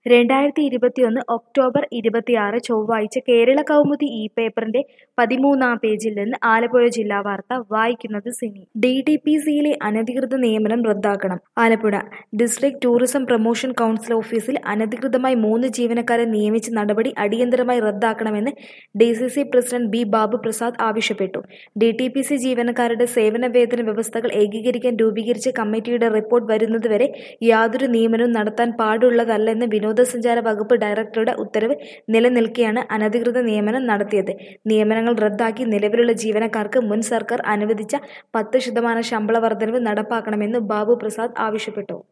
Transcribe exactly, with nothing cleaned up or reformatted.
രണ്ടായിരത്തി ഇരുപത്തിയൊന്ന് ഒക്ടോബർ ഇരുപത്തിയാറ് ചൊവ്വാഴ്ച കേരള കൗമുദി ഇ പേപ്പറിന്റെ പതിമൂന്നാം പേജിൽ നിന്ന് ആലപ്പുഴ ജില്ലാ വാർത്ത വായിക്കുന്നത് സിനി. ഡി ടി പി സിയിലെ അനധികൃത നിയമനം റദ്ദാക്കണം. Alappuzha district tourism promotion council ഓഫീസിൽ അനധികൃതമായി മൂന്ന് ജീവനക്കാരെ നിയമിച്ച നടപടി അടിയന്തരമായി റദ്ദാക്കണമെന്ന് D C C president B Babu Prasad ആവശ്യപ്പെട്ടു. ഡി ടി പി സി ജീവനക്കാരുടെ സേവന വേതന വ്യവസ്ഥകൾ ഏകീകരിക്കാൻ രൂപീകരിച്ച കമ്മിറ്റിയുടെ റിപ്പോർട്ട് വരുന്നതുവരെ യാതൊരു നിയമനവും നടത്താൻ പാടുള്ളതല്ലെന്ന് വിനോദസഞ്ചാര വകുപ്പ് ഡയറക്ടറുടെ ഉത്തരവ് നിലനിൽക്കെയാണ് അനധികൃത നിയമനം നടത്തിയത്. നിയമനങ്ങൾ റദ്ദാക്കി നിലവിലുള്ള ജീവനക്കാർക്ക് മുൻ സർക്കാർ അനുവദിച്ച പത്ത് ശതമാനം ശമ്പള വർധനവ് നടപ്പാക്കണമെന്ന് ബാബു പ്രസാദ് ആവശ്യപ്പെട്ടു.